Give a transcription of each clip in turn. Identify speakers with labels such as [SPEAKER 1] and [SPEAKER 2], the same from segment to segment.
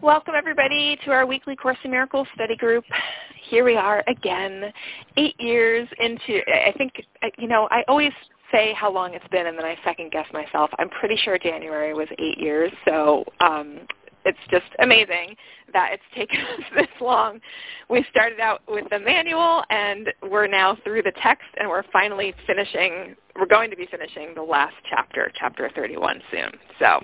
[SPEAKER 1] Welcome, everybody, to our weekly Course in Miracles study group. Here we are again, 8 years into, I think, I always say how long it's been, and then I second-guess myself. I'm pretty sure January was 8 years, so it's just amazing that it's taken us this long. We started out with the manual, and we're now through the text, and we're finally finishing, we're going to be finishing the last chapter, chapter 31 soon. So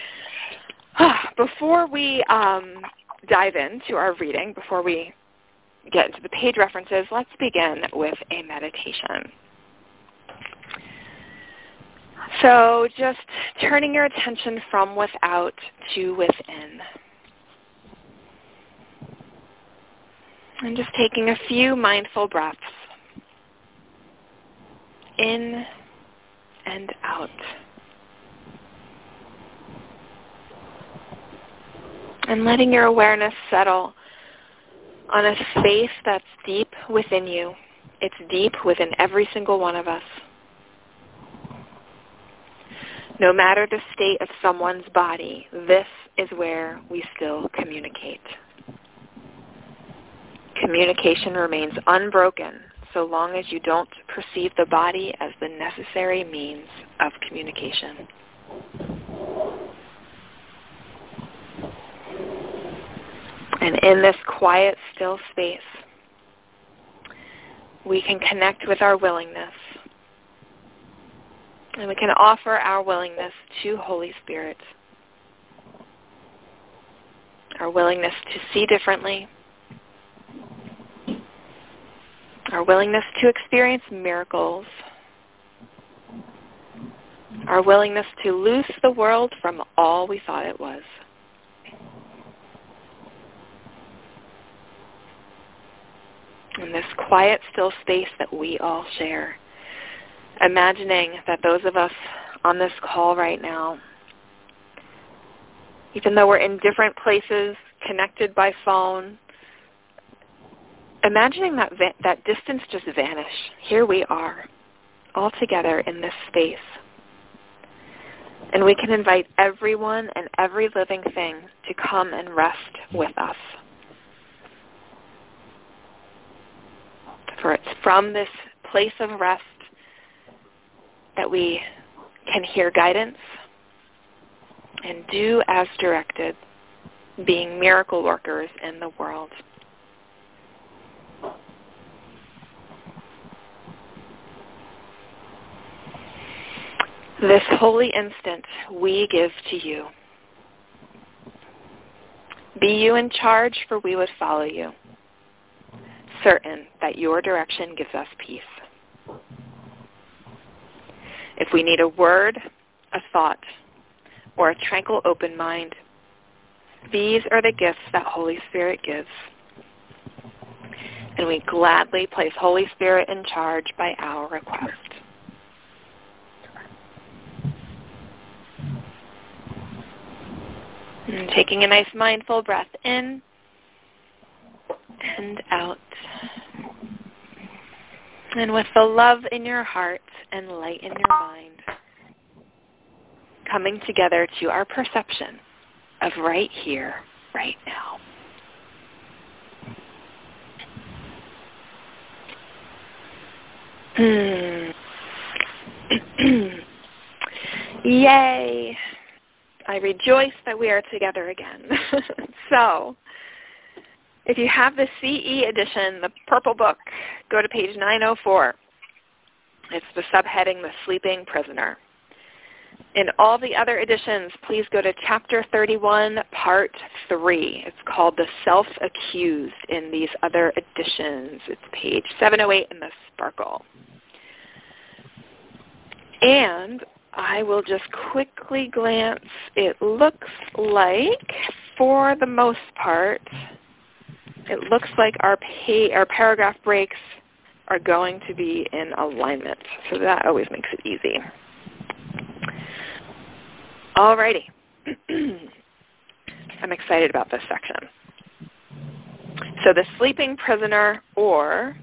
[SPEAKER 1] before we dive into our reading, before we get into the page references, let's begin with a meditation. So just turning your attention from without to within. And just taking a few mindful breaths in and out. And letting your awareness settle on a space that's deep within you. It's deep within every single one of us. No matter the state of someone's body, this is where we still communicate. Communication remains unbroken so long as you don't perceive the body as the necessary means of communication. And in this quiet, still space, we can connect with our willingness. And we can offer our willingness to Holy Spirit. Our willingness to see differently. Our willingness to experience miracles. Our willingness to loose the world from all we thought it was. In this quiet, still space that we all share. Imagining that those of us on this call right now, even though we're in different places, connected by phone, imagining that distance just vanish. Here we are, all together in this space. And we can invite everyone and every living thing to come and rest with us. For it's from this place of rest that we can hear guidance and do as directed, being miracle workers in the world. This holy instant we give to you. Be you in charge, for we would follow you, certain that your direction gives us peace. If we need a word, a thought, or a tranquil open mind, these are the gifts that Holy Spirit gives. And we gladly place Holy Spirit in charge by our request. And taking a nice mindful breath in and out. And with the love in your heart and light in your mind, coming together to our perception of right here, right now. Yay! I rejoice that we are together again. So, if you have the CE edition, the purple book, go to page 904. It's the subheading, The Sleeping Prisoner. In all the other editions, please go to Chapter 31, Part 3. It's called The Self-Accused in these other editions. It's page 708 in the Sparkle. And I will just quickly glance. It looks like, for the most part, it looks like our paragraph breaks are going to be in alignment. So that always makes it easy. Alrighty. I'm excited about this section. So the sleeping prisoner, or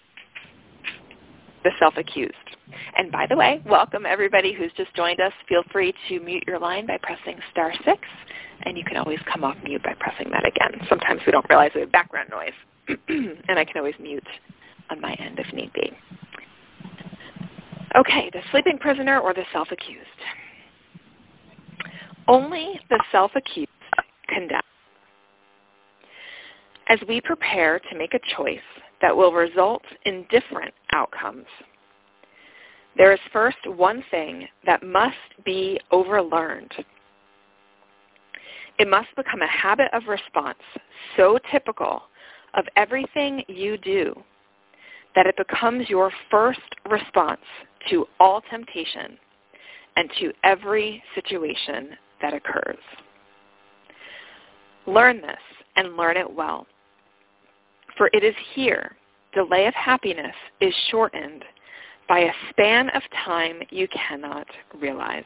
[SPEAKER 1] the self-accused. And by the way, welcome everybody who's just joined us. Feel free to mute your line by pressing *6, And you can always come off mute by pressing that again. Sometimes we don't realize we have background noise, and I can always mute on my end if need be. Okay, the sleeping prisoner or the self-accused. Only the self-accused condemn. As we prepare to make a choice that will result in different outcomes, there is first one thing that must be overlearned. It must become a habit of response so typical of everything you do that it becomes your first response to all temptation and to every situation that occurs. Learn this and learn it well. For it is here delay of happiness is shortened by a span of time you cannot realize.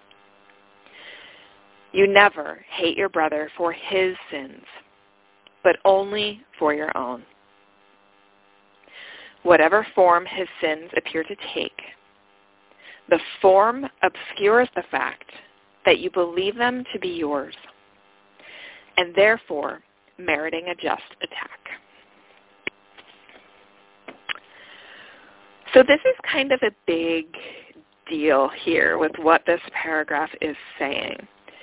[SPEAKER 1] You never hate your brother for his sins, but only for your own. Whatever form his sins appear to take, the form obscures the fact that you believe them to be yours, and therefore meriting a just attack. So this is kind of a big deal here with what this paragraph is saying.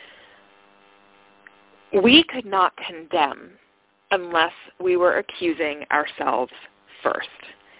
[SPEAKER 1] We could not condemn unless we were accusing ourselves first.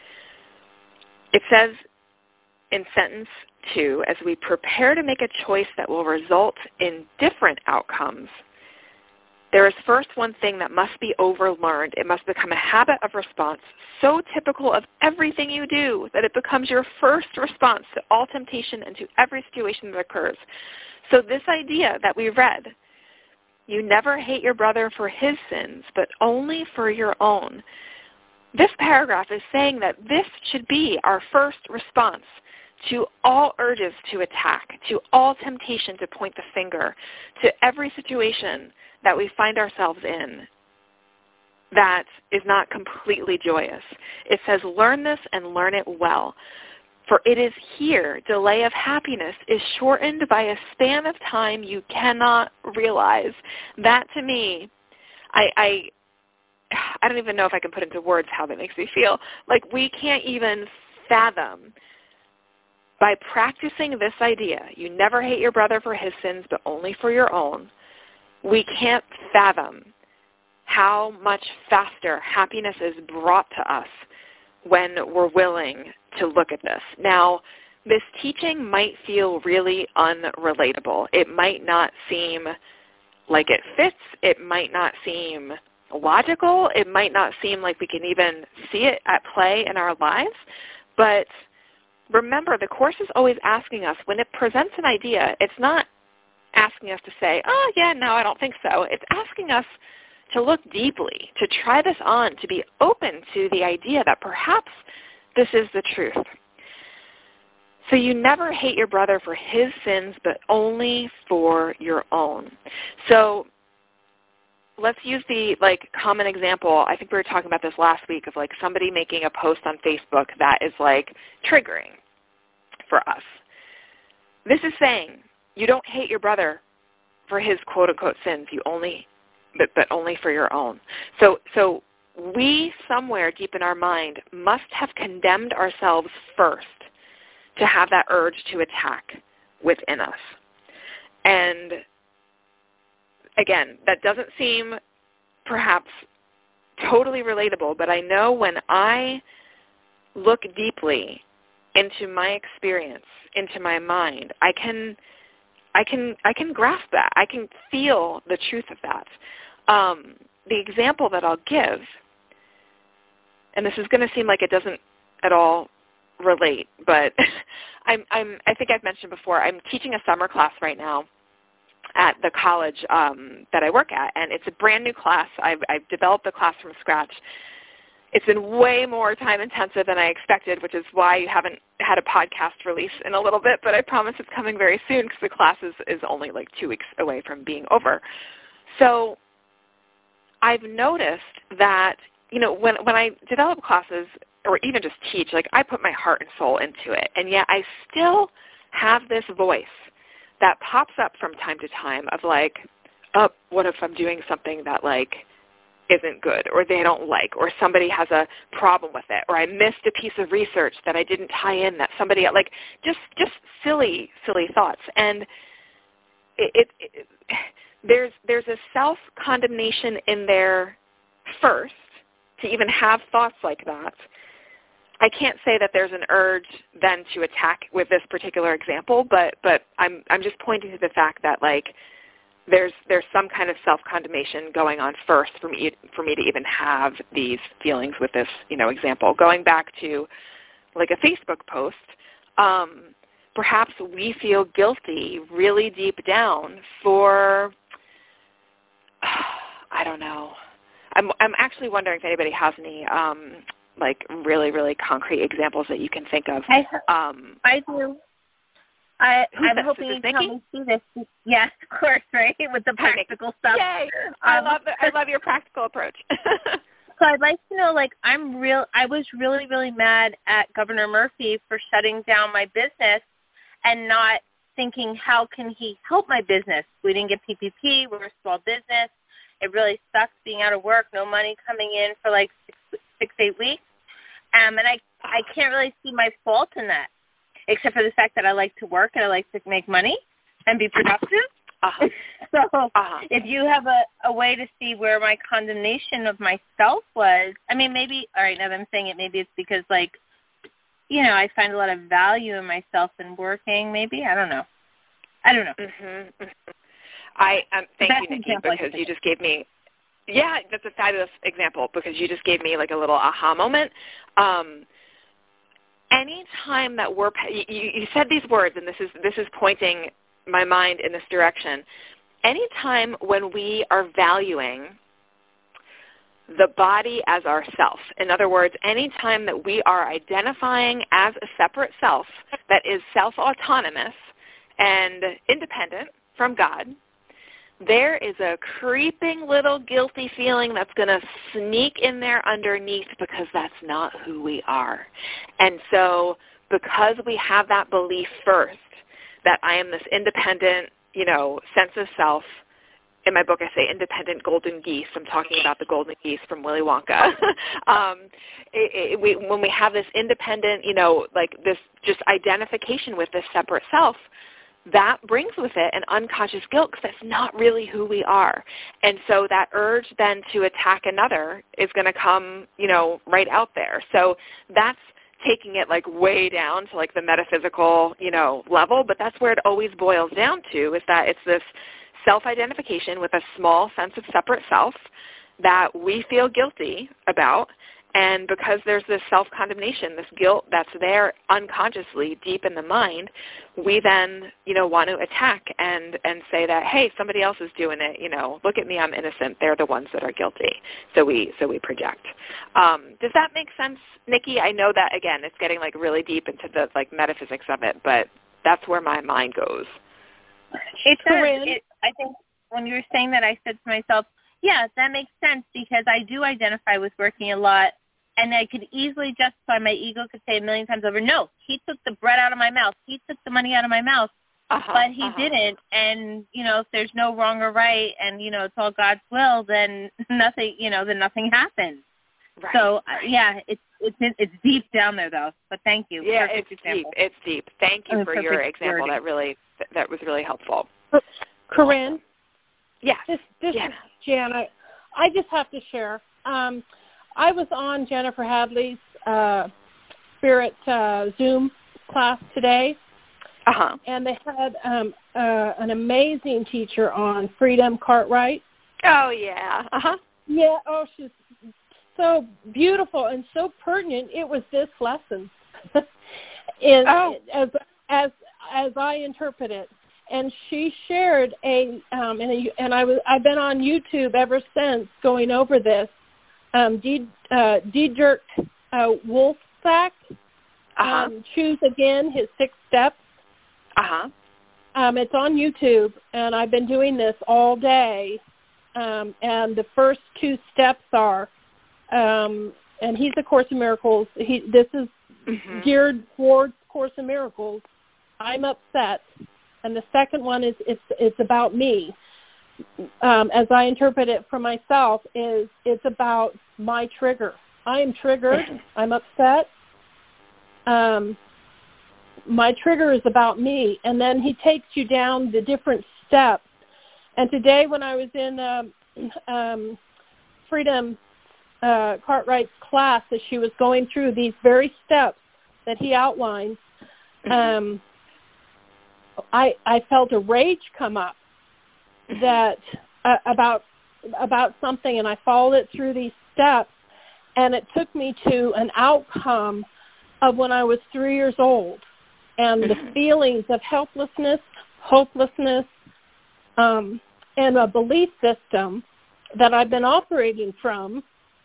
[SPEAKER 1] It says in sentence 2, as we prepare to make a choice that will result in different outcomes, there is first one thing that must be overlearned. It must become a habit of response so typical of everything you do that it becomes your first response to all temptation and to every situation that occurs. So this idea that we read, you never hate your brother for his sins, but only for your own. This paragraph is saying that this should be our first response to all urges to attack, to all temptation to point the finger, to every situation that we find ourselves in that is not completely joyous. It says, learn this and learn it well. For it is here delay of happiness is shortened by a span of time you cannot realize. That to me, I don't even know if I can put into words how that makes me feel. Like we can't even fathom, by practicing this idea, you never hate your brother for his sins but only for your own, we can't fathom how much faster happiness is brought to us when we're willing to look at this. Now, this teaching might feel really unrelatable. It might not seem like it fits. It might not seem logical. It might not seem like we can even see it at play in our lives. But remember, the Course is always asking us, when it presents an idea, it's not asking us to say, oh, yeah, no, I don't think so. It's asking us to look deeply, to try this on, to be open to the idea that perhaps this is the truth. So you never hate your brother for his sins, but only for your own. So let's use the common example. I think we were talking about this last week of somebody making a post on Facebook that is triggering for us. This is saying you don't hate your brother for his quote-unquote sins. You only but only for your own. So we somewhere deep in our mind must have condemned ourselves first to have that urge to attack within us. And again, that doesn't seem perhaps totally relatable, but I know when I look deeply into my experience, into my mind, I can grasp that. I can feel the truth of that. The example that I'll give, and this is going to seem like it doesn't at all relate, but I think I've mentioned before, I'm teaching a summer class right now at the college that I work at, and it's a brand new class. I've developed the class from scratch. It's been way more time intensive than I expected, which is why you haven't had a podcast release in a little bit, but I promise it's coming very soon because the class is only 2 weeks away from being over. So I've noticed that, when I develop classes or even just teach, I put my heart and soul into it, and yet I still have this voice that pops up from time to time of oh, what if I'm doing something that, like, isn't good, or they don't like, or somebody has a problem with it, or I missed a piece of research that I didn't tie in that somebody, like, just silly thoughts. And there's a self-condemnation in there first to even have thoughts like that. I can't say that there's an urge then to attack with this particular example, but I'm just pointing to the fact that, like, there's some kind of self-condemnation going on first for me to even have these feelings with this, example. Going back to, like, a Facebook post, perhaps we feel guilty really deep down for, I don't know. I'm actually wondering if anybody has any, like, really, really concrete examples that you can think of.
[SPEAKER 2] I do. I'm hoping you can help me see this. Yes, of course, right? With the practical stuff.
[SPEAKER 1] Yay! I love your practical approach.
[SPEAKER 2] So I'd like to know, like, I was really, really mad at Governor Murphy for shutting down my business and not thinking, how can he help my business? We didn't get PPP. We're a small business. It really sucks being out of work, no money coming in for like 6-8 weeks. And I can't really see my fault in that, except for the fact that I like to work and I like to make money and be productive. So if you have a way to see where my condemnation of myself was, I mean, maybe, all right, now that I'm saying it, maybe it's because, like, I find a lot of value in myself and working, maybe. I don't know.
[SPEAKER 1] Mm-hmm. I thank you, Nikki, because you just gave me, that's a fabulous example, because you just gave me, like, a little aha moment. Anytime that you said these words, and this is pointing my mind in this direction. Anytime when we are valuing the body as our self, in other words, anytime that we are identifying as a separate self that is self-autonomous and independent from God, there is a creeping little guilty feeling that's going to sneak in there underneath, because that's not who we are. And so because we have that belief first that I am this independent, sense of self, in my book I say independent golden geese. I'm talking about the golden geese from Willy Wonka. When we have this independent, like this just identification with this separate self, that brings with it an unconscious guilt, because that's not really who we are. And so that urge then to attack another is going to come, right out there. So that's taking it, like, way down to, like, the metaphysical, level, but that's where it always boils down to, is that it's this self-identification with a small sense of separate self that we feel guilty about. And because there's this self-condemnation, this guilt that's there unconsciously deep in the mind, we then, want to attack and say that, hey, somebody else is doing it, look at me, I'm innocent. They're the ones that are guilty. So we project. Does that make sense, Nikki? I know that, again, it's getting, like, really deep into the, like, metaphysics of it, but that's where my mind goes.
[SPEAKER 2] It does. I think when you were saying that, I said to myself, yeah, that makes sense, because I do identify with working a lot, and I could easily justify, my ego could say a million times over, no, he took the bread out of my mouth, he took the money out of my mouth, but he didn't, and, if there's no wrong or right, and, it's all God's will, then nothing, then nothing happens. Right. So, it's deep down there, though, but thank you.
[SPEAKER 1] Yeah, it's deep. Thank you for your example. That was really helpful.
[SPEAKER 3] Corinne?
[SPEAKER 1] Yes.
[SPEAKER 3] This is Jana. I just have to share. I was on Jennifer Hadley's Spirit Zoom class today, and they had an amazing teacher on, Freedom Cartwright.
[SPEAKER 1] Oh, yeah.
[SPEAKER 3] Yeah, she's so beautiful and so pertinent. It was this lesson, as I interpret it. And she shared and I've been on YouTube ever since going over this. Dietrich Wolfsack, Choose Again, his 6 steps. It's on YouTube, and I've been doing this all day. And the first 2 steps are, and he's a Course in Miracles. This is geared towards Course in Miracles. I'm upset. And the second one is it's about me. as I interpret it for myself, is it's about my trigger. I am triggered. I'm upset. My trigger is about me. And then he takes you down the different steps. And today when I was in Freedom Cartwright's class, as she was going through these very steps that he outlined, I felt a rage come up that about something, and I followed it through these steps, and it took me to an outcome of when I was 3 years old, and the feelings of helplessness, hopelessness, and a belief system that I've been operating from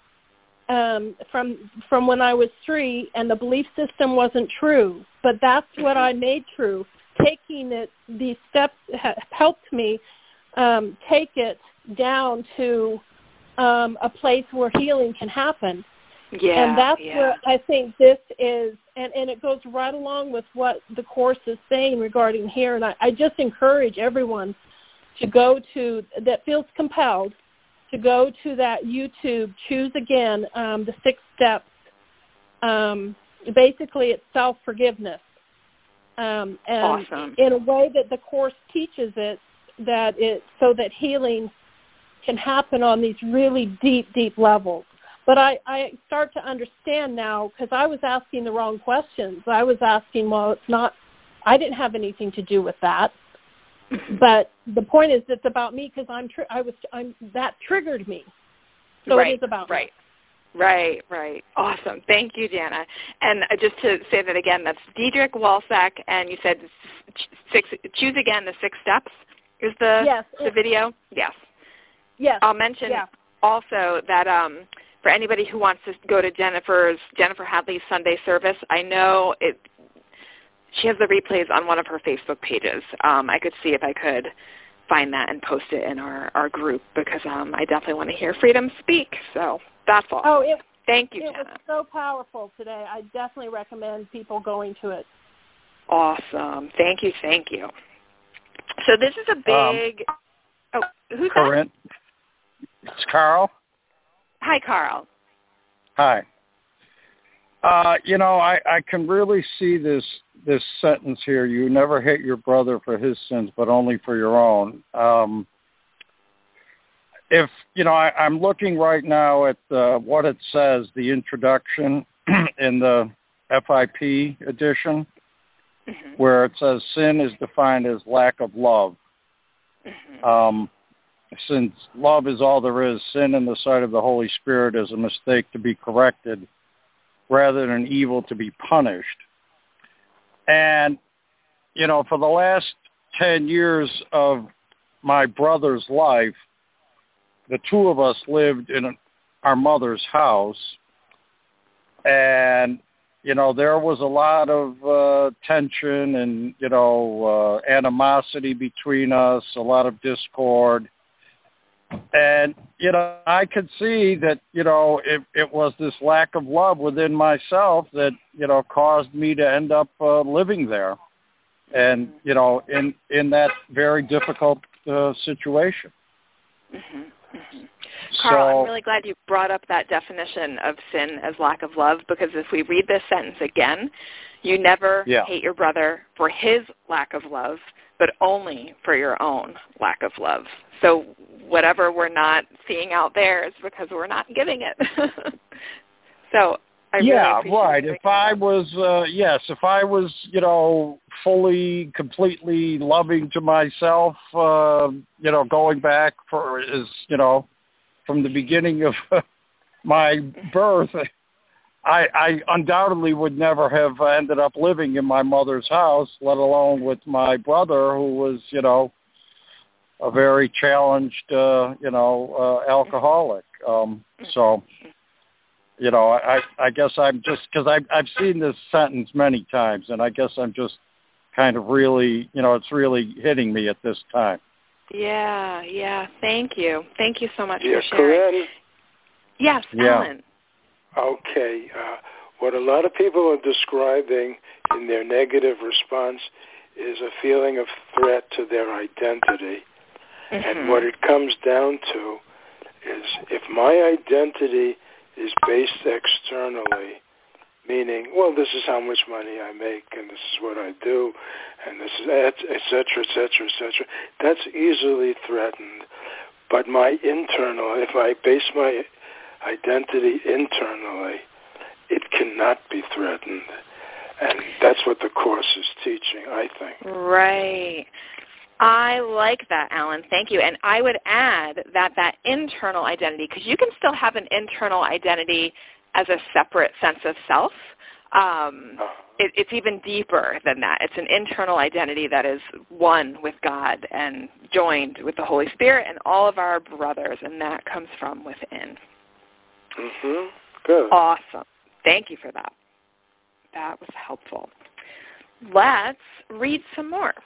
[SPEAKER 3] when I was 3, and the belief system wasn't true, but that's what I made true. Taking it, these steps helped me take it down to a place where healing can happen.
[SPEAKER 1] Yeah,
[SPEAKER 3] and that's where I think this is, and it goes right along with what the Course is saying regarding here. And I just encourage everyone to go to, that feels compelled, to go to that YouTube, Choose Again, the 6 steps. Basically, it's self-forgiveness. And
[SPEAKER 1] awesome.
[SPEAKER 3] In a way that the Course teaches it, that so that healing can happen on these really deep, deep levels. But I start to understand now, because I was asking the wrong questions. I was asking, well, it's not, I didn't have anything to do with that. But the point is, it's about me, because that triggered me. So
[SPEAKER 1] right,
[SPEAKER 3] it is about
[SPEAKER 1] right.
[SPEAKER 3] me.
[SPEAKER 1] Right. Awesome. Thank you, Jana. And just to say that again, that's Diedrich Walsack, and you said Choose Again, the 6 steps is the video? Yes.
[SPEAKER 3] Yes.
[SPEAKER 1] I'll mention also that for anybody who wants to go to Jennifer Hadley's Sunday service, I know she has the replays on one of her Facebook pages. I could see if I could find that and post it in our group, because I definitely want to hear Freedom speak. So that's all. Thank you, Jenna.
[SPEAKER 3] It was so powerful today. I definitely recommend people going to it.
[SPEAKER 1] Awesome. Thank you. So this is a big... who's
[SPEAKER 4] Corinne?
[SPEAKER 1] that?
[SPEAKER 4] It's Carl.
[SPEAKER 1] Hi, Carl.
[SPEAKER 4] Hi. I can really see this sentence here. You never hate your brother for his sins, but only for your own. I'm looking right now at what it says, the introduction in the FIP edition, where it says sin is defined as lack of love. Since love is all there is, sin in the sight of the Holy Spirit is a mistake to be corrected rather than evil to be punished. And, for the last 10 years of my brother's life, the two of us lived in our mother's house. And, there was a lot of tension and, animosity between us, a lot of discord. And, I could see that, it was this lack of love within myself that, caused me to end up living there and, in that very difficult situation.
[SPEAKER 1] Carl, I'm really glad you brought up that definition of sin as lack of love, because if we read this sentence again, you never hate your brother for his lack of love, but only for your own lack of love. So whatever we're not seeing out there is because we're not giving it. So I really appreciate
[SPEAKER 4] right. If I was, fully, completely loving to myself, going back from the beginning of my birth, I undoubtedly would never have ended up living in my mother's house, let alone with my brother, who was, a very challenged, alcoholic. So, I guess I'm just, because I've seen this sentence many times, and I guess I'm just kind of really, it's really hitting me at this time.
[SPEAKER 1] Yeah. Thank you. Thank you so much for sharing.
[SPEAKER 5] Corinne?
[SPEAKER 1] Yes, Alan.
[SPEAKER 5] Okay. What a lot of people are describing in their negative response is a feeling of threat to their identity. And what it comes down to is if my identity is based externally, meaning, well, this is how much money I make, and this is what I do, and this is et cetera, et cetera, et cetera, that's easily threatened. But my internal, if I base my identity internally, it cannot be threatened. And that's what the Course is teaching, I think.
[SPEAKER 1] Right. I like that, Alan. Thank you. And I would add that internal identity, because you can still have an internal identity as a separate sense of self. It's even deeper than that. It's an internal identity that is one with God and joined with the Holy Spirit and all of our brothers, and that comes from within.
[SPEAKER 5] Mm-hmm. Good.
[SPEAKER 1] Awesome. Thank you for that. That was helpful. Let's read some more.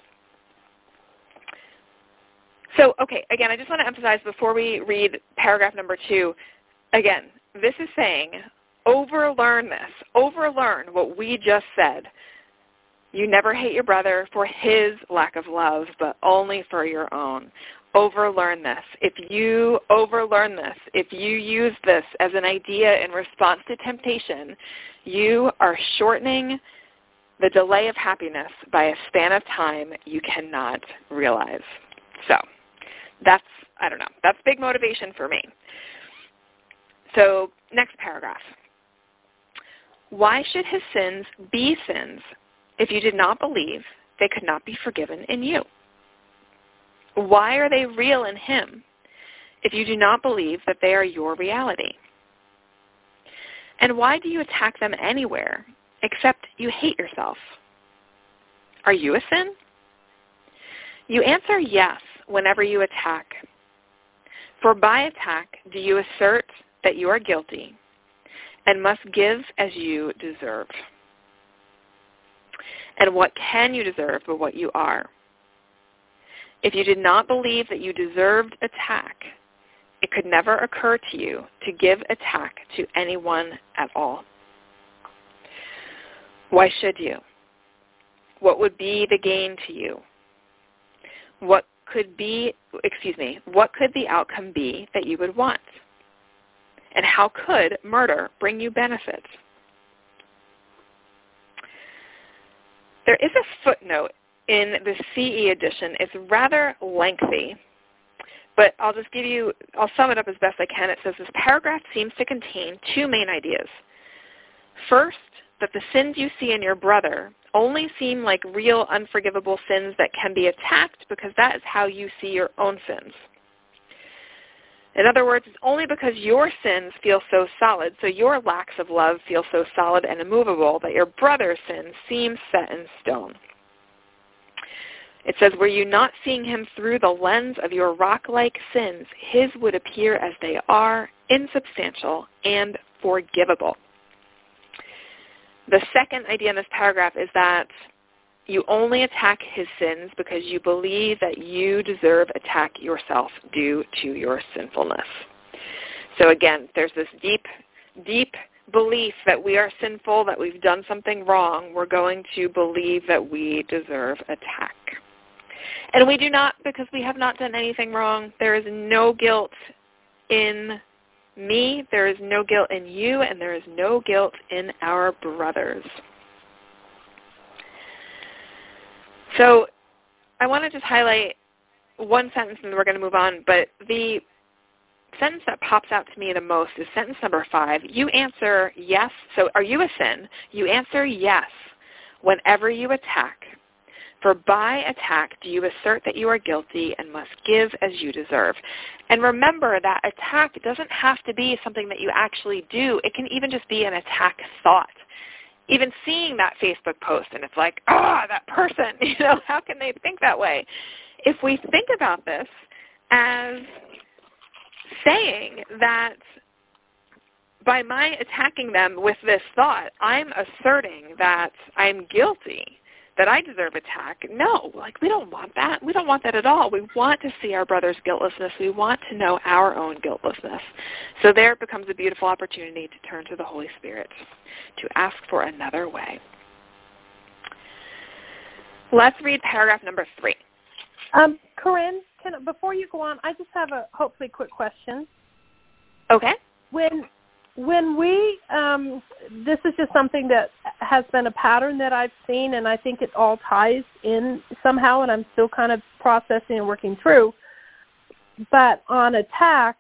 [SPEAKER 1] So, okay, again, I just want to emphasize before we read paragraph number 2, again, this is saying, overlearn this. Overlearn what we just said. You never hate your brother for his lack of love, but only for your own. Overlearn this. If you overlearn this, if you use this as an idea in response to temptation, you are shortening the delay of happiness by a span of time you cannot realize. So that's big motivation for me. So next paragraph. Why should his sins be sins if you did not believe they could not be forgiven in you? Why are they real in him if you do not believe that they are your reality? And why do you attack them anywhere except you hate yourself? Are you a sin? You answer yes whenever you attack. For by attack do you assert that you are guilty and must give as you deserve. And what can you deserve but what you are? If you did not believe that you deserved attack, it could never occur to you to give attack to anyone at all. Why should you? What would be the gain to you? What could the outcome be that you would want? And how could murder bring you benefit? There is a footnote in the CE edition. It's rather lengthy, but I'll sum it up as best I can. It says this paragraph seems to contain two main ideas. First, that the sins you see in your brother only seem like real unforgivable sins that can be attacked because that is how you see your own sins. In other words, it's only because your sins feel so solid, so your lacks of love feel so solid and immovable, that your brother's sins seem set in stone. It says, were you not seeing him through the lens of your rock-like sins, his would appear as they are, insubstantial and forgivable. The second idea in this paragraph is that you only attack his sins because you believe that you deserve attack yourself due to your sinfulness. So again, there's this deep, deep belief that we are sinful, that we've done something wrong. We're going to believe that we deserve attack. And we do not, because we have not done anything wrong. There is no guilt in me, there is no guilt in you, and there is no guilt in our brothers. So I want to just highlight one sentence and we're going to move on, but the sentence that pops out to me the most is sentence number 5. You answer yes. So are you a sin? You answer yes whenever you attack. For by attack do you assert that you are guilty and must give as you deserve. And remember that attack doesn't have to be something that you actually do. It can even just be an attack thought. Even seeing that Facebook post and it's like, that person, how can they think that way? If we think about this as saying that by my attacking them with this thought, I'm asserting that I'm guilty, that I deserve attack. No, we don't want that. We don't want that at all. We want to see our brother's guiltlessness. We want to know our own guiltlessness. So there it becomes a beautiful opportunity to turn to the Holy Spirit, to ask for another way. Let's read paragraph number 3.
[SPEAKER 3] Corinne, before you go on, I just have a hopefully quick question.
[SPEAKER 1] Okay.
[SPEAKER 3] When we, this is just something that has been a pattern that I've seen, and I think it all ties in somehow, and I'm still kind of processing and working through. But on attack,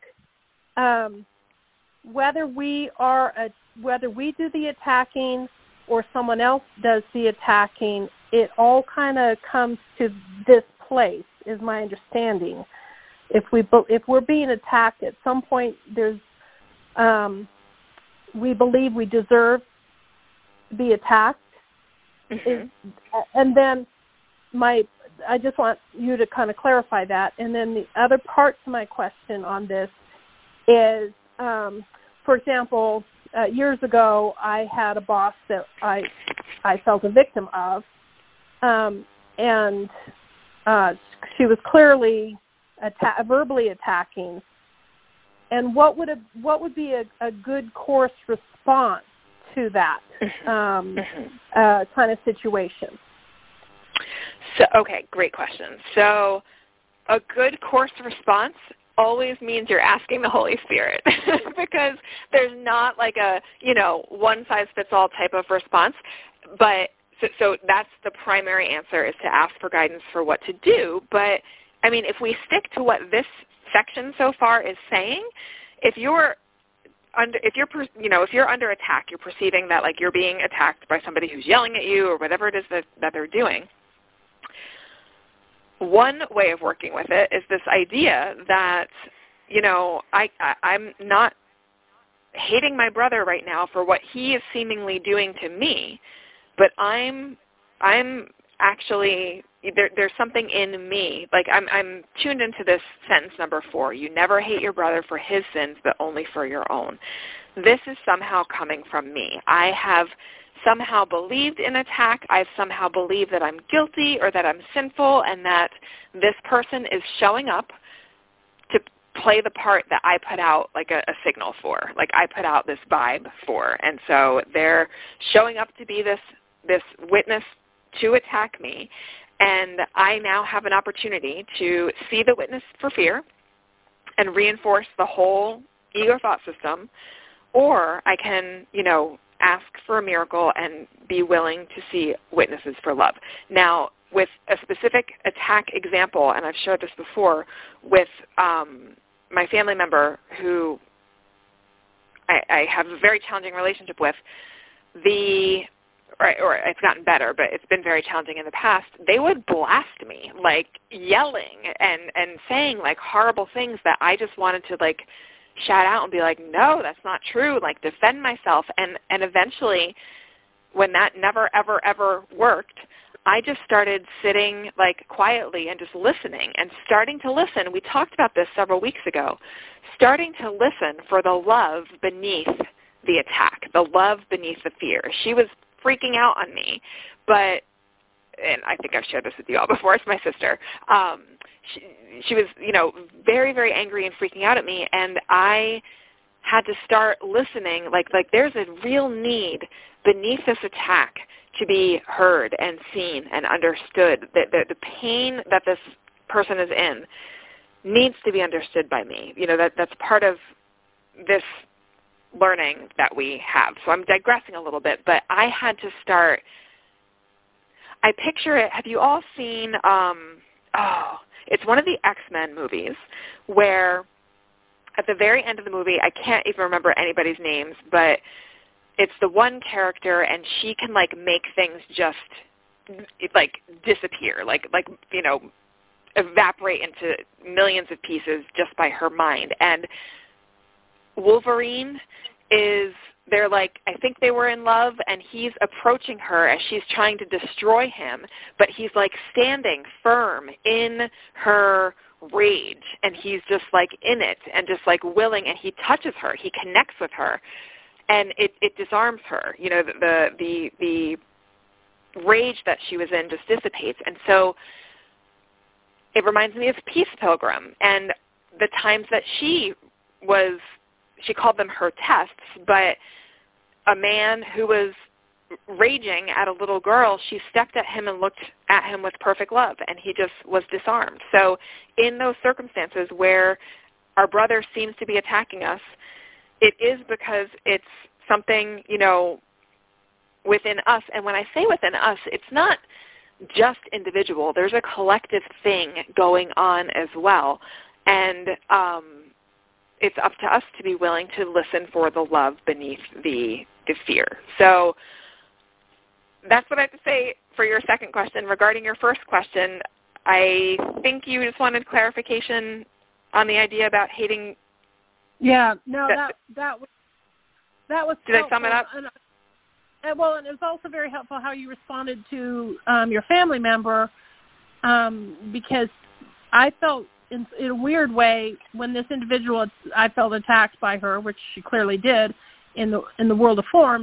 [SPEAKER 3] whether we do the attacking or someone else does the attacking, it all kind of comes to this place, is my understanding. If we're being attacked at some point, there's we believe we deserve to be attacked.
[SPEAKER 1] Mm-hmm.
[SPEAKER 3] And then I just want you to kind of clarify that. And then the other part to my question on this is, for example, years ago, I had a boss that I felt a victim of, and she was clearly verbally attacking. And what would be a good course response to that kind of situation?
[SPEAKER 1] So, okay, great question. So a good course response always means you're asking the Holy Spirit because there's not like a, one-size-fits-all type of response. But so that's the primary answer, is to ask for guidance for what to do. But, I mean, if we stick to what this section so far is saying, if you're under attack, you're perceiving that like you're being attacked by somebody who's yelling at you or whatever it is that they're doing. One way of working with it is this idea that, I'm not hating my brother right now for what he is seemingly doing to me, but I'm actually, there's something in me. Like I'm tuned into this sentence number 4. You never hate your brother for his sins, but only for your own. This is somehow coming from me. I have somehow believed in attack. I've somehow believed that I'm guilty or that I'm sinful, and that this person is showing up to play the part that I put out like a signal for, like I put out this vibe for. And so they're showing up to be this witness to attack me, and I now have an opportunity to see the witness for fear and reinforce the whole ego thought system, or I can, ask for a miracle and be willing to see witnesses for love. Now, with a specific attack example, and I've shared this before, with my family member who I have a very challenging relationship with, or it's gotten better, but it's been very challenging in the past, they would blast me, like yelling and saying like horrible things that I just wanted to like shout out and be like, no, that's not true, like defend myself. And eventually, when that never, ever, ever worked, I just started sitting like quietly and just listening and starting to listen. We talked about this several weeks ago, starting to listen for the love beneath the attack, the love beneath the fear. She was freaking out on me, but, and I think I've shared this with you all before, it's my sister. She was, very, very angry and freaking out at me, and I had to start listening, like there's a real need beneath this attack to be heard and seen and understood. The pain that this person is in needs to be understood by me. That's part of this learning that we have. So I'm digressing a little bit, but I had to start, I picture it, have you all seen, it's one of the X-Men movies where at the very end of the movie, I can't even remember anybody's names, but it's the one character, and she can like make things just like disappear, like evaporate into millions of pieces just by her mind. And Wolverine they're like, I think they were in love, and he's approaching her as she's trying to destroy him, but he's like standing firm in her rage, and he's just like in it and just like willing, and he touches her, he connects with her, and it disarms her. The rage that she was in just dissipates. And so it reminds me of Peace Pilgrim and the times that she called them her tests, but a man who was raging at a little girl, she stepped at him and looked at him with perfect love, and he just was disarmed. So in those circumstances where our brother seems to be attacking us, it is because it's something, within us. And when I say within us, it's not just individual. There's a collective thing going on as well. And it's up to us to be willing to listen for the love beneath the fear. So that's what I have to say for your second question. Regarding your first question, I think you just wanted clarification on the idea about hating.
[SPEAKER 3] Yeah, no, that was
[SPEAKER 1] Did I sum it up?
[SPEAKER 3] And it was also very helpful how you responded to your family member, because I felt in a weird way when this individual, I felt attacked by her, which she clearly did in the world of form.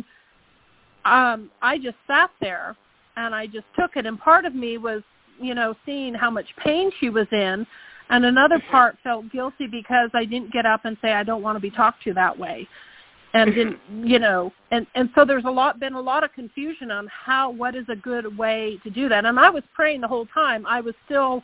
[SPEAKER 3] I just sat there and I just took it, and part of me was, seeing how much pain she was in, and another part felt guilty because I didn't get up and say, I don't want to be talked to that way. And didn't, and so there's been a lot of confusion on what is a good way to do that. And I was praying the whole time. I was still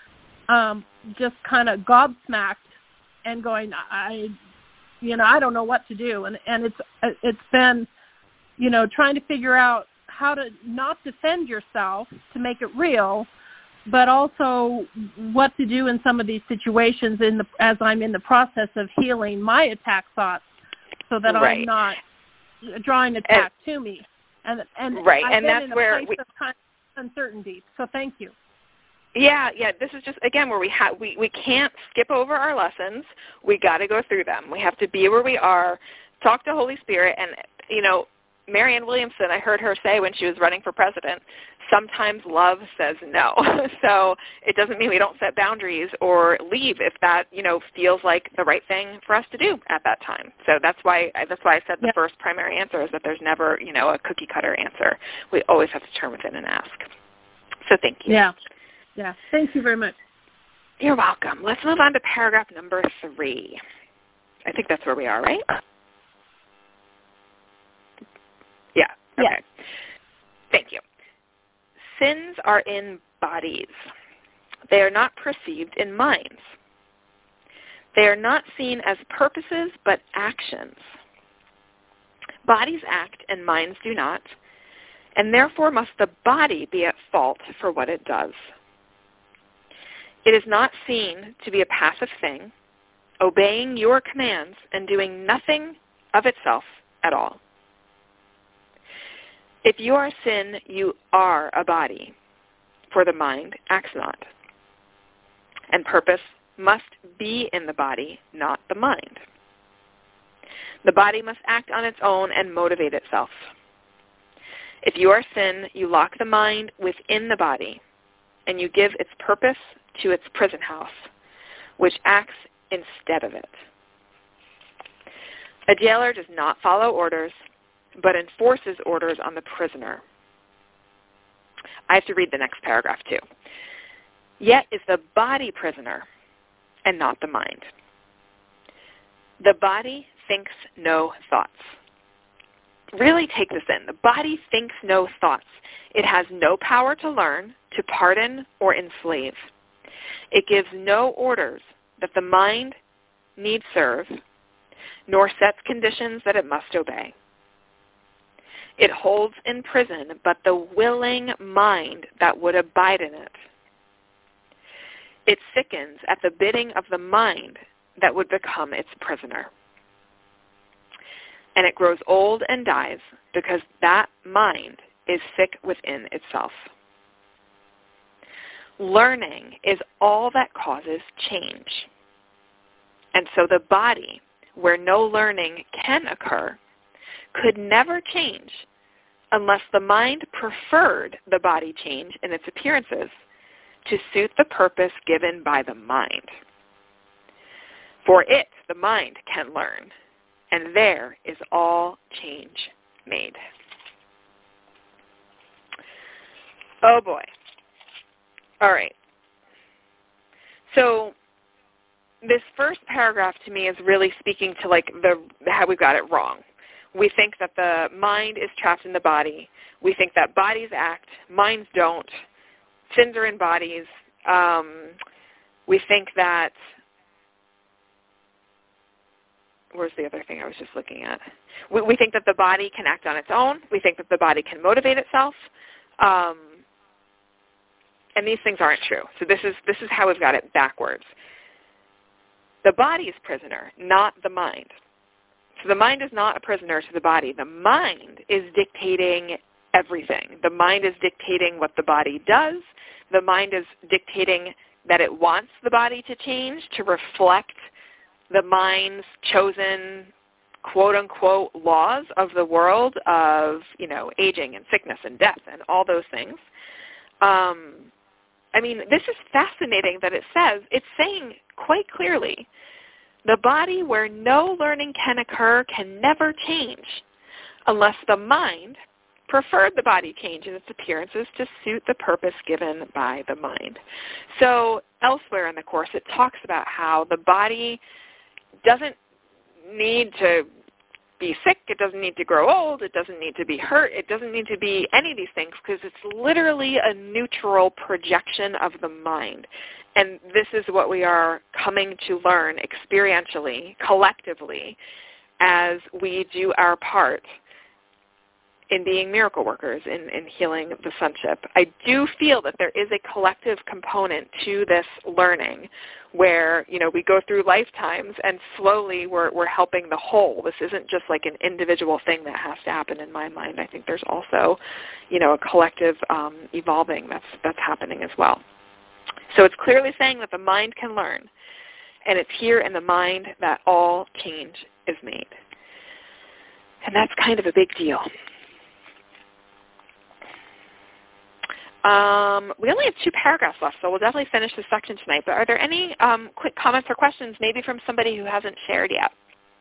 [SPEAKER 3] just kind of gobsmacked and going, I don't know what to do. And it's been, trying to figure out how to not defend yourself to make it real, but also what to do in some of these situations as I'm in the process of healing my attack thoughts, so that
[SPEAKER 1] right.
[SPEAKER 3] I'm not drawing attack to me. And
[SPEAKER 1] right,
[SPEAKER 3] I've
[SPEAKER 1] and
[SPEAKER 3] been
[SPEAKER 1] that's
[SPEAKER 3] in a
[SPEAKER 1] where
[SPEAKER 3] place of kind of uncertainty. So thank you.
[SPEAKER 1] Yeah. This is just, again, where we can't skip over our lessons. We got to go through them. We have to be where we are, talk to Holy Spirit, and, Marianne Williamson, I heard her say when she was running for president, sometimes love says no. So it doesn't mean we don't set boundaries or leave if that, feels like the right thing for us to do at that time. So that's why I said the first primary answer is that there's never, a cookie cutter answer. We always have to turn within and ask. So thank you.
[SPEAKER 3] Yeah. Thank you very much.
[SPEAKER 1] You're welcome. Let's move on to paragraph number 3. I think that's where we are, right? Yeah. Okay.
[SPEAKER 3] Yes.
[SPEAKER 1] Thank you. Sins are in bodies. They are not perceived in minds. They are not seen as purposes, but actions. Bodies act and minds do not, and therefore must the body be at fault for what it does. It is not seen to be a passive thing, obeying your commands and doing nothing of itself at all. If you are sin, you are a body, for the mind acts not. And purpose must be in the body, not the mind. The body must act on its own and motivate itself. If you are sin, you lock the mind within the body, and you give its purpose to its prison house, which acts instead of it. A jailer does not follow orders, but enforces orders on the prisoner. I have to read the next paragraph too. Yet is the body prisoner and not the mind. The body thinks no thoughts. Really take this in. The body thinks no thoughts. It has no power to learn, to pardon, or enslave. It gives no orders that the mind need serve, nor sets conditions that it must obey. It holds in prison but the willing mind that would abide in it. It sickens at the bidding of the mind that would become its prisoner. And it grows old and dies because that mind is sick within itself. Learning is all that causes change. And so the body, where no learning can occur, could never change unless the mind preferred the body change in its appearances to suit the purpose given by the mind. For it, the mind, can learn, and there is all change made. Oh boy. All right. So this first paragraph to me is really speaking to how we got it wrong. we think that the mind is trapped in the body. We think that bodies act, minds don't. Sins are in bodies. We think that, where's the other thing I was just looking at? We think that the body can act on its own. We think that the body can motivate itself. And these things aren't true. So this is how we've got it backwards. The body is prisoner, not the mind. So the mind is not a prisoner to the body. The mind is dictating everything. The mind is dictating what the body does. The mind is dictating that it wants the body to change, to reflect the mind's chosen, quote-unquote, laws of the world of, aging and sickness and death and all those things. This is fascinating that it's saying quite clearly, the body where no learning can occur can never change unless the mind preferred the body change in its appearances to suit the purpose given by the mind. So elsewhere in the Course, it talks about how the body doesn't need to be sick, it doesn't need to grow old, it doesn't need to be hurt, it doesn't need to be any of these things because it's literally a neutral projection of the mind. And this is what we are coming to learn experientially, collectively, as we do our part in being miracle workers, in healing the sonship. I do feel that there is a collective component to this learning where, we go through lifetimes and slowly we're helping the whole. This isn't just like an individual thing that has to happen in my mind. I think there's also, a collective evolving that's happening as well. So it's clearly saying that the mind can learn, and it's here in the mind that all change is made. And that's kind of a big deal. We only have 2 paragraphs left, so we'll definitely finish this section tonight. But are there any quick comments or questions, maybe from somebody who hasn't shared yet?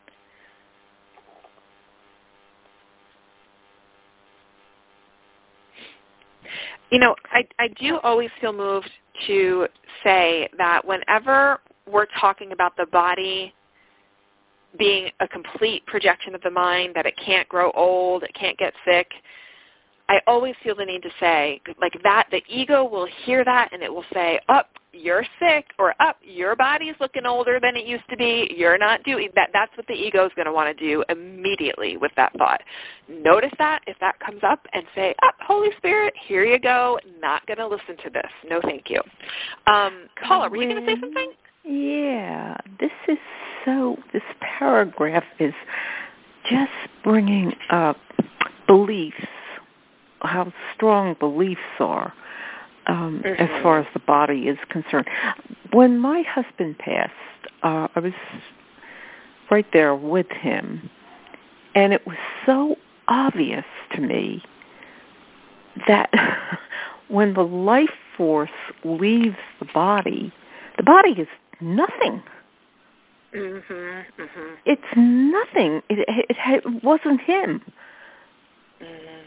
[SPEAKER 1] I do always feel moved to say that whenever we're talking about the body being a complete projection of the mind, that it can't grow old, it can't get sick, I always feel the need to say, like that, the ego will hear that and it will say, you're sick, or your body's looking older than it used to be, you're not doing that. That's what the ego is going to want to do immediately with that thought. Notice that if that comes up and say, Holy Spirit, here you go, not going to listen to this. No, thank you. Paula, were you going to say something?
[SPEAKER 6] Yeah, this paragraph is just bringing up beliefs, how strong beliefs are as far as the body is concerned. When my husband passed, I was right there with him, and it was so obvious to me that when the life force leaves the body is nothing.
[SPEAKER 1] Mm-hmm, mm-hmm.
[SPEAKER 6] It's nothing. It wasn't him.
[SPEAKER 1] Mm-hmm.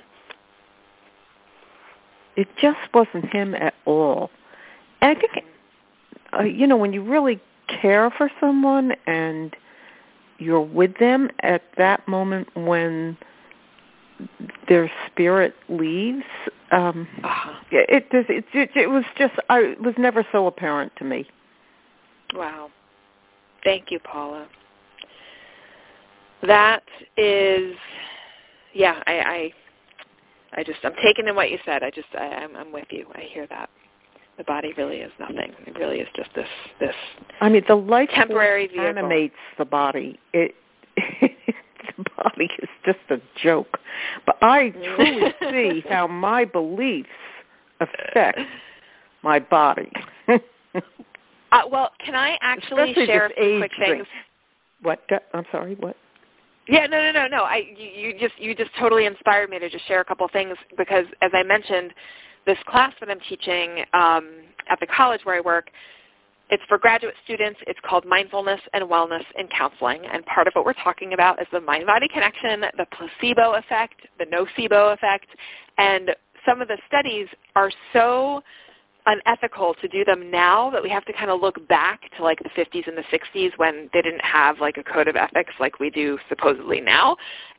[SPEAKER 6] It just wasn't him at all. And I think, when you really care for someone and you're with them at that moment when their spirit leaves, it was never so apparent to me.
[SPEAKER 1] Wow. Thank you, Paula. That is, I'm taking in what you said. I'm with you. I hear that. The body really is nothing. It really is just this
[SPEAKER 6] the life
[SPEAKER 1] temporary vehicle.
[SPEAKER 6] Animates the body. The body is just a joke. But I truly see how my beliefs affect my body.
[SPEAKER 1] Well, can I actually share some quick things?
[SPEAKER 6] What? I'm sorry, what?
[SPEAKER 1] Yeah, no. You just totally inspired me to just share a couple things because, as I mentioned, this class that I'm teaching at the college where I work, it's for graduate students. It's called Mindfulness and Wellness in Counseling, and part of what we're talking about is the mind-body connection, the placebo effect, the nocebo effect, and some of the studies are so unethical to do them now that we have to kind of look back to like the 50s and the 60s when they didn't have like a code of ethics like we do supposedly now.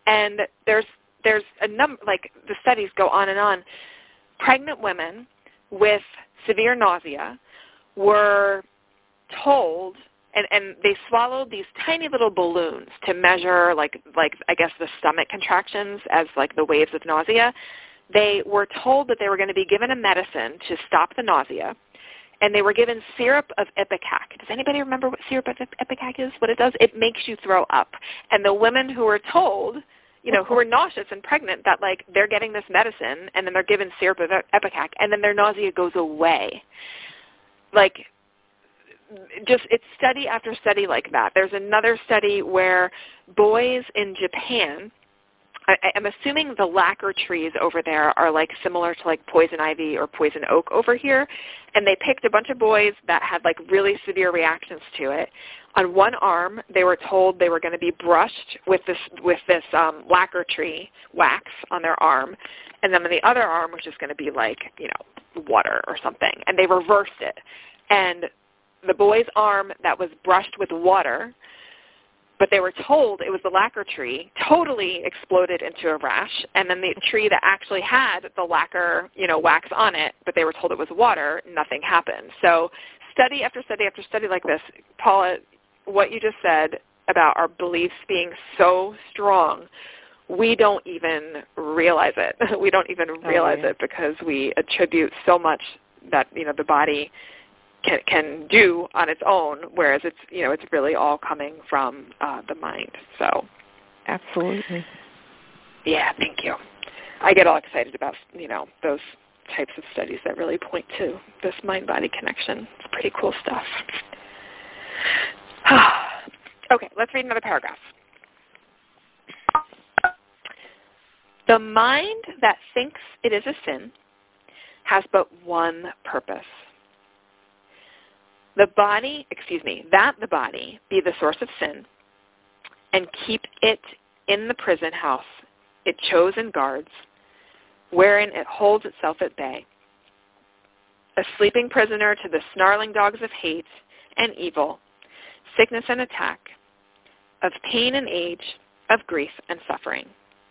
[SPEAKER 1] And there's a number, like the studies go on and on. Pregnant women with severe nausea were told, and they swallowed these tiny little balloons to measure like I guess the stomach contractions as like the waves of nausea. They were told that they were going to be given a medicine to stop the nausea, and they were given syrup of ipecac. Does anybody remember what syrup of ipecac is? What it does? It makes you throw up. And the women who were told, who were nauseous and pregnant, that like they're getting this medicine and then they're given syrup of ipecac and then their nausea goes away. Like, it's study after study like that. There's another study where boys in Japan, I'm assuming the lacquer trees over there are like similar to like poison ivy or poison oak over here, and they picked a bunch of boys that had like really severe reactions to it. On one arm, they were told they were going to be brushed with this lacquer tree wax on their arm, and then on the other arm was just going to be like water or something, and they reversed it. And the boy's arm that was brushed with water, but they were told it was the lacquer tree, totally exploded into a rash. And then the tree that actually had the lacquer, wax on it, but they were told it was water, nothing happened. So study after study after study like this, Paula, what you just said about our beliefs being so strong, we don't even realize it. We don't even realize it because we attribute so much that, the body can do on its own, whereas it's really all coming from the mind. So,
[SPEAKER 6] absolutely.
[SPEAKER 1] Yeah, thank you. I get all excited about those types of studies that really point to this mind-body connection. It's pretty cool stuff. Okay, let's read another paragraph. The mind that thinks it is a sin has but one purpose. That the body be the source of sin, and keep it in the prison house it chose and guards, wherein it holds itself at bay, a sleeping prisoner to the snarling dogs of hate and evil, sickness and attack, of pain and age, of grief and suffering.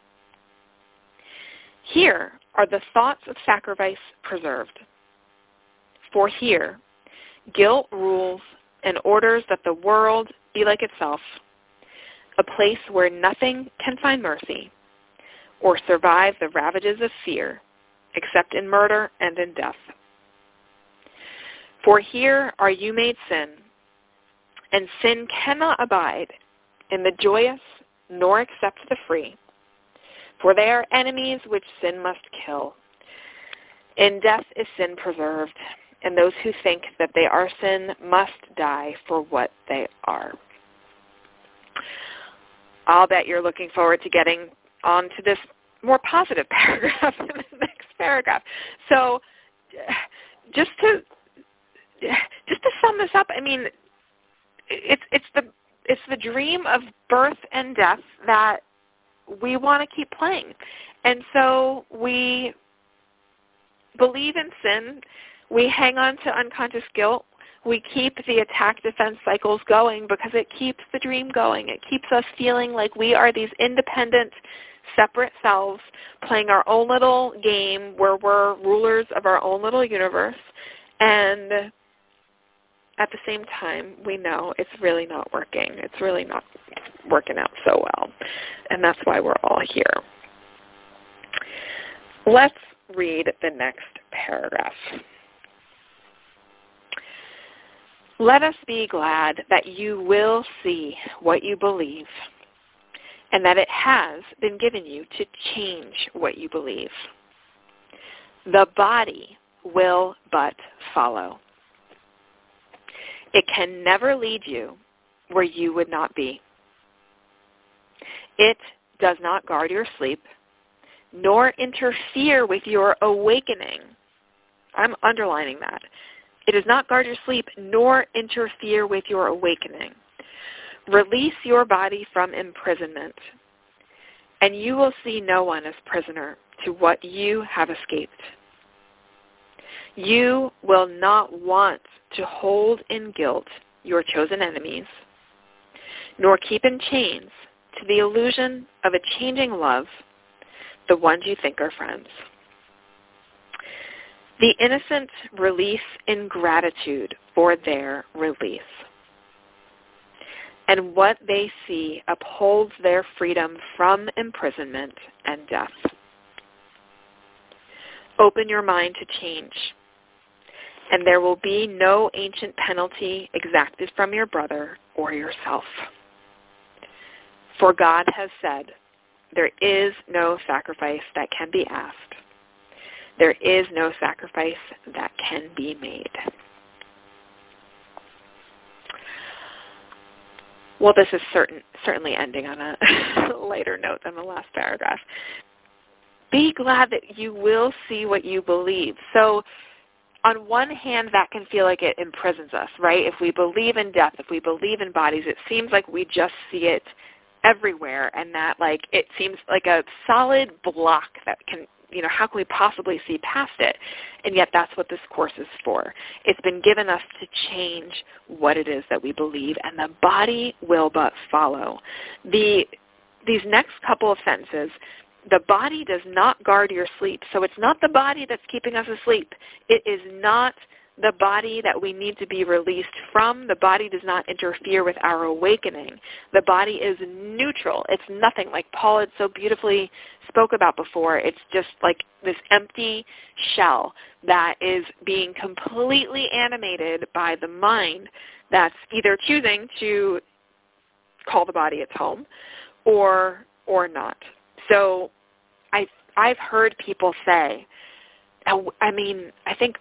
[SPEAKER 1] Here are the thoughts of sacrifice preserved. For here guilt rules and orders that the world be like itself, a place where nothing can find mercy or survive the ravages of fear except in murder and in death. For here are you made sin, and sin cannot abide in the joyous nor accept the free, for they are enemies which sin must kill. In death is sin preserved, and those who think that they are sin must die for what they are. I'll bet you're looking forward to getting on to this more positive paragraph in the next paragraph. So just to sum this up, I mean, it's the dream of birth and death that we want to keep playing. And so we believe in sin. We hang on to unconscious guilt. We keep the attack-defense cycles going because it keeps the dream going. It keeps us feeling like we are these independent, separate selves playing our own little game where we're rulers of our own little universe. And at the same time, we know it's really not working. It's really not working out so well. And that's why we're all here. Let's read the next paragraph. Let us be glad that you will see what you believe, and that it has been given you to change what you believe. The body will but follow. It can never lead you where you would not be. It does not guard your sleep, nor interfere with your awakening. I'm underlining that. It does not guard your sleep, nor interfere with your awakening. Release your body from imprisonment, and you will see no one as prisoner to what you have escaped. You will not want to hold in guilt your chosen enemies, nor keep in chains to the illusion of a changing love the ones you think are friends. The innocent release in gratitude for their release. And what they see upholds their freedom from imprisonment and death. Open your mind to change, and there will be no ancient penalty exacted from your brother or yourself. For God has said, there is no sacrifice that can be asked. There is no sacrifice that can be made. Well, this is certainly ending on a lighter note than the last paragraph. Be glad that you will see what you believe. So on one hand, that can feel like it imprisons us, right? If we believe in death, if we believe in bodies, it seems like we just see it everywhere, and that like it seems like a solid block that can, how can we possibly see past it? And yet that's what this course is for. It's been given us to change what it is that we believe, and the body will but follow. These next couple of sentences, the body does not guard your sleep. So it's not the body that's keeping us asleep. It is not the body that we need to be released from. The body does not interfere with our awakening. The body is neutral. It's nothing, like Paul had so beautifully spoke about before. It's just like this empty shell that is being completely animated by the mind that's either choosing to call the body its home or not. So I've heard people say, I think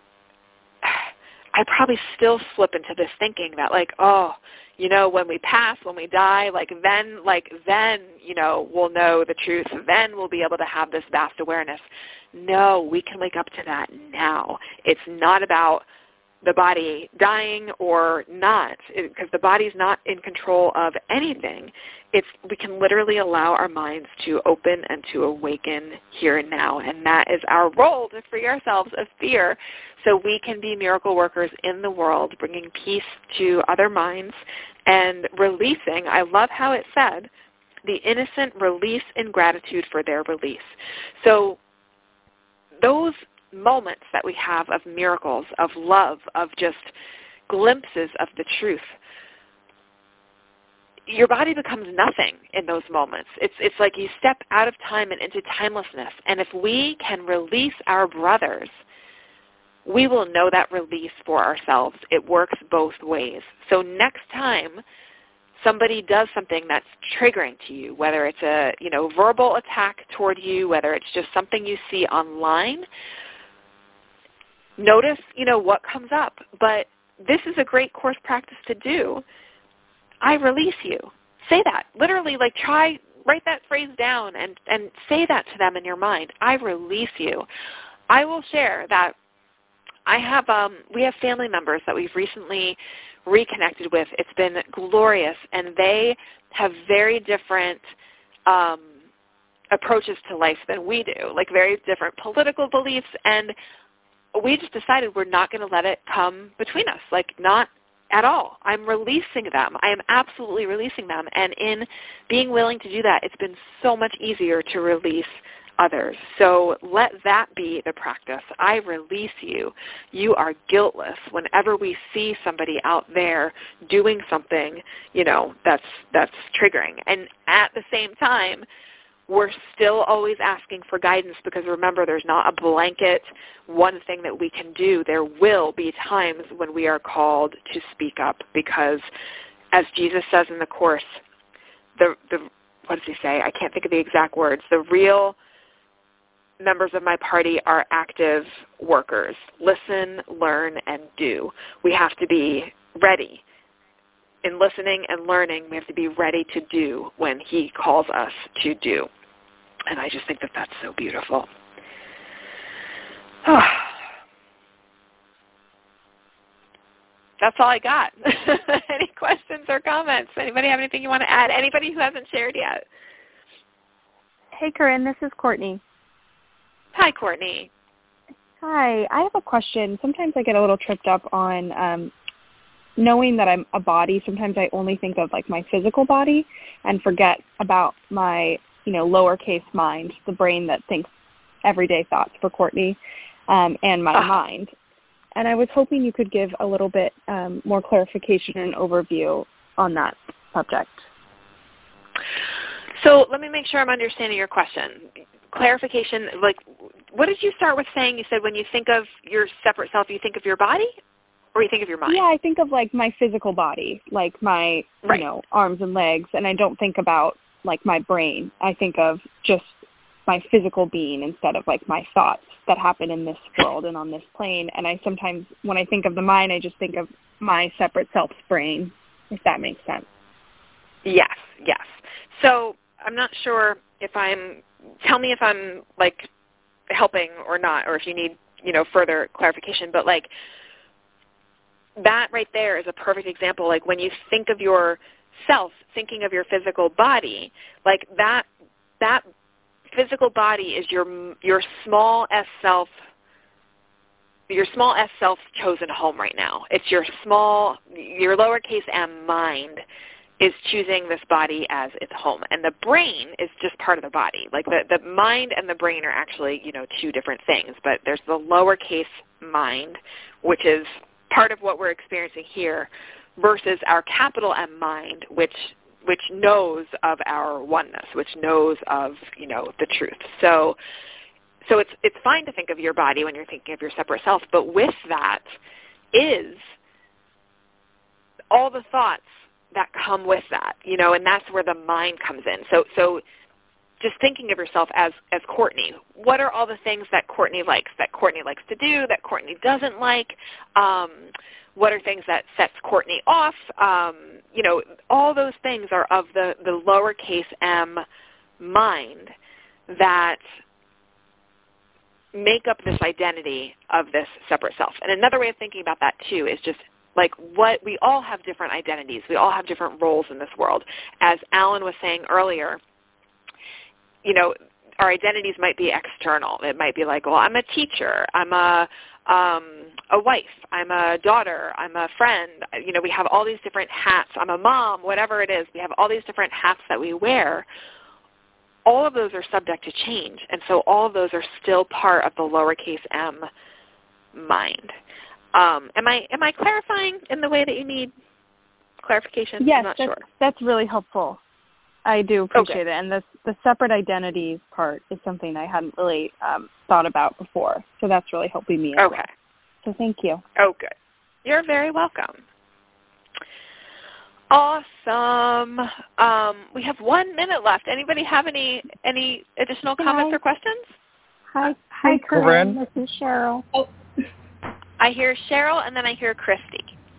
[SPEAKER 1] I probably still slip into this thinking that when we pass, when we die, then, we'll know the truth. Then we'll be able to have this vast awareness. No, we can wake up to that now. It's not about the body dying or not, because the body's not in control of anything. We can literally allow our minds to open and to awaken here and now, and that is our role, to free ourselves of fear so we can be miracle workers in the world, bringing peace to other minds and releasing. I love how it said, the innocent release in gratitude for their release. So those moments that we have of miracles, of love, of just glimpses of the truth, your body becomes nothing in those moments. It's like you step out of time and into timelessness. And if we can release our brothers, we will know that release for ourselves. It works both ways. So next time somebody does something that's triggering to you, whether it's a verbal attack toward you, whether it's just something you see online, notice what comes up. But this is a great course practice to do. I release you. Say that. Literally, write that phrase down and say that to them in your mind. I release you. I will share that we have family members that we've recently reconnected with. It's been glorious, and they have very different approaches to life than we do, very different political beliefs, and we just decided we're not going to let it come between us, not at all. I'm releasing them. I am absolutely releasing them, and in being willing to do that, it's been so much easier to release others. So let that be the practice. I release you. You are guiltless. Whenever we see somebody out there doing something, that's triggering. And at the same time, we're still always asking for guidance, because remember, there's not a blanket one thing that we can do. There will be times when we are called to speak up, because as Jesus says in the Course, what does he say? I can't think of the exact words. The real members of my party are active workers. Listen, learn, and do. We have to be ready. In listening and learning, we have to be ready to do when he calls us to do. And I just think that that's so beautiful. That's all I got. Any questions or comments? Anybody have anything you want to add? Anybody who hasn't shared yet?
[SPEAKER 7] Hey, Corinne, this is Courtney.
[SPEAKER 1] Hi, Courtney.
[SPEAKER 7] Hi. I have a question. Sometimes I get a little tripped up on knowing that I'm a body, sometimes I only think of like my physical body and forget about my, lowercase mind, the brain that thinks everyday thoughts for Courtney, and my mind. And I was hoping you could give a little bit more clarification and overview on that subject.
[SPEAKER 1] So let me make sure I'm understanding your question. Clarification, like, what did you start with saying? You said when you think of your separate self, you think of your body, or you think of your mind?
[SPEAKER 7] Yeah, I think of like my physical body, like my, arms and legs, and I don't think about like my brain. I think of just my physical being instead of like my thoughts that happen in this world and on this plane. And I sometimes, when I think of the mind, I just think of my separate self's brain, if that makes sense.
[SPEAKER 1] Yes. So I'm not sure tell me if I'm like helping or not, or if you need, further clarification, but like that right there is a perfect example. Like when you think of yourself, thinking of your physical body, like that physical body is your small s self, your small s self's chosen home right now. It's your lowercase m mind is choosing this body as its home. And the brain is just part of the body. Like the mind and the brain are actually, two different things. But there's the lowercase mind, which is part of what we're experiencing here, versus our capital M mind, which knows of our oneness, which knows of, the truth. So it's fine to think of your body when you're thinking of your separate self, but with that is all the thoughts that come with that, and that's where the mind comes in. So just thinking of yourself as Courtney, what are all the things that Courtney likes to do, that Courtney doesn't like? What are things that sets Courtney off? All those things are of the lowercase m mind that make up this identity of this separate self. And another way of thinking about that, too, is just like we all have different identities. We all have different roles in this world. As Alan was saying earlier, our identities might be external. It might be like, well, I'm a teacher. I'm a wife. I'm a daughter. I'm a friend. We have all these different hats. I'm a mom, whatever it is. We have all these different hats that we wear. All of those are subject to change. And so all of those are still part of the lowercase m mind. Am I clarifying in the way that you need clarification?
[SPEAKER 7] Yes,
[SPEAKER 1] I'm not sure.
[SPEAKER 7] That's really helpful. I do appreciate it. And the separate identities part is something I hadn't really thought about before. So that's really helping me as well. So thank you.
[SPEAKER 1] Oh, good. You're very welcome. Awesome. We have 1 minute left. Anybody have any additional comments or questions?
[SPEAKER 8] Hi, Corinne. This is Cheryl.
[SPEAKER 1] Oh. I hear Cheryl, and then I hear Christy.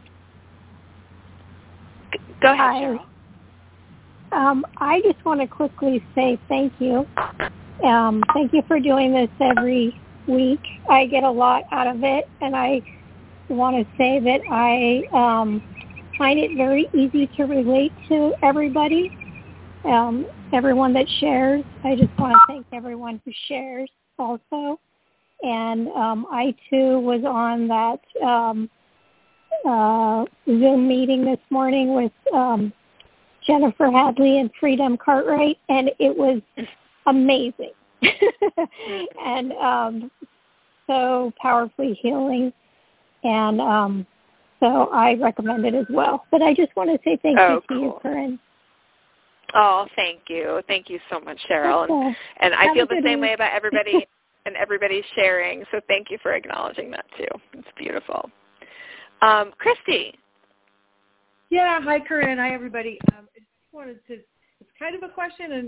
[SPEAKER 1] Go ahead, Cheryl.
[SPEAKER 8] I just want to quickly say thank you. Thank you for doing this every week. I get a lot out of it, and I want to say that I find it very easy to relate to everybody, everyone that shares. I just want to thank everyone who shares also. And I, too, was on that Zoom meeting this morning with Jennifer Hadley and Freedom Cartwright, and it was amazing and so powerfully healing. And so I recommend it as well. But I just want to say thank you to you, Corinne.
[SPEAKER 1] Oh, thank you. Thank you so much, Cheryl. And I feel the same way about everybody. And everybody's sharing, so thank you for acknowledging that, too. It's beautiful. Christy.
[SPEAKER 9] Yeah, hi, Corinne. Hi, everybody. I just wanted to, it's kind of a question,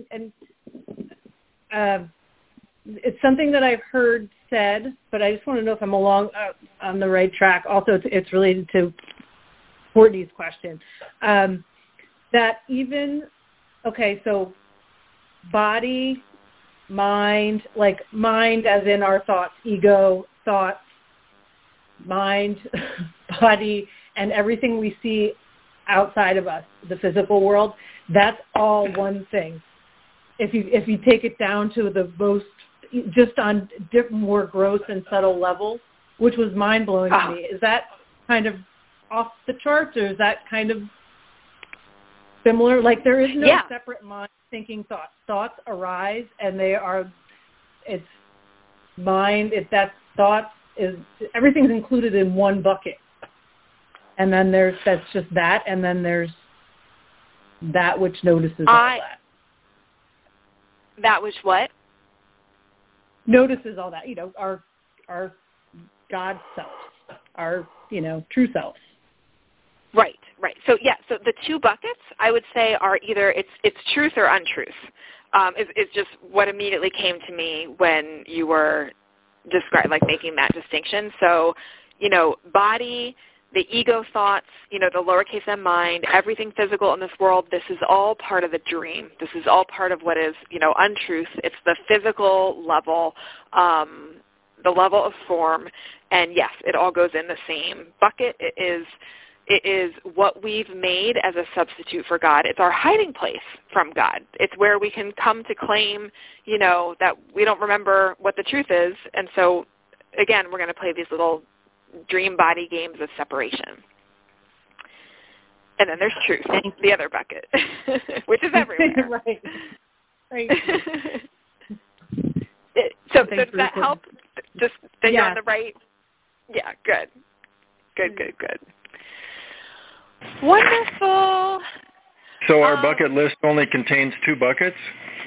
[SPEAKER 9] and it's something that I've heard said, but I just want to know if I'm on the right track. Also, it's related to Courtney's question. That even, so body, mind, like mind as in our thoughts, ego, thoughts, mind, body, and everything we see outside of us, the physical world, that's all one thing. If you take it down to the most, just on more gross and subtle levels, which was mind-blowing to me. Is that kind of off the charts, or is that kind of similar? Like there is no separate mind thinking thoughts. Thoughts arise, and it's mind. If that thought is, everything's included in one bucket, and then that's just that, and then there's that which notices all that.
[SPEAKER 1] That which what?
[SPEAKER 9] Notices all that. Our God self, our true self.
[SPEAKER 1] Right. So so the two buckets I would say are either it's truth or untruth. It's just what immediately came to me when you were making that distinction. So, body, the ego thoughts, the lowercase m mind, everything physical in this world, this is all part of the dream. This is all part of what is, untruth. It's the physical level, the level of form, and yes, it all goes in the same bucket. It is what we've made as a substitute for God. It's our hiding place from God. It's where we can come to claim, that we don't remember what the truth is. And so, again, we're going to play these little dream body games of separation. And then there's truth, the other bucket, which is everywhere.
[SPEAKER 9] Right.
[SPEAKER 1] So does that help? Just that you're on the right? Yeah, good. Wonderful.
[SPEAKER 10] So our bucket list only contains 2 buckets?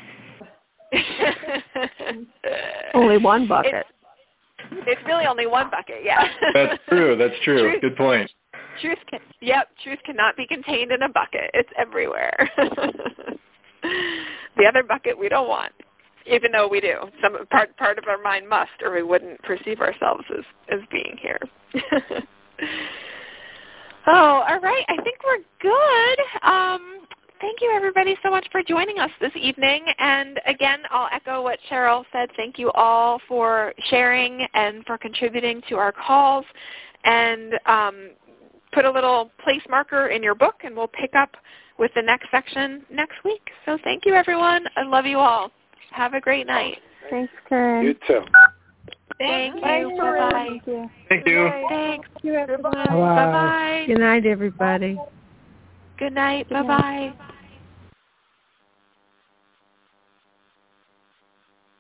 [SPEAKER 6] Only one bucket.
[SPEAKER 1] It's really only one bucket, yeah.
[SPEAKER 10] That's true. Truth, good point.
[SPEAKER 1] Truth cannot be contained in a bucket. It's everywhere. The other bucket we don't want, even though we do. Some part of our mind must, or we wouldn't perceive ourselves as being here. Oh, all right. I think we're good. Thank you, everybody, so much for joining us this evening. And again, I'll echo what Cheryl said. Thank you all for sharing and for contributing to our calls. And put a little place marker in your book, and we'll pick up with the next section next week. So thank you, everyone. I love you all. Have a great night.
[SPEAKER 6] Thanks, Karen.
[SPEAKER 5] You too.
[SPEAKER 1] Thank you. Bye-bye.
[SPEAKER 10] Thank you.
[SPEAKER 1] Thanks.
[SPEAKER 3] Thank you, everyone.
[SPEAKER 1] Bye-bye.
[SPEAKER 6] Good night, everybody.
[SPEAKER 1] Good night. Bye-bye.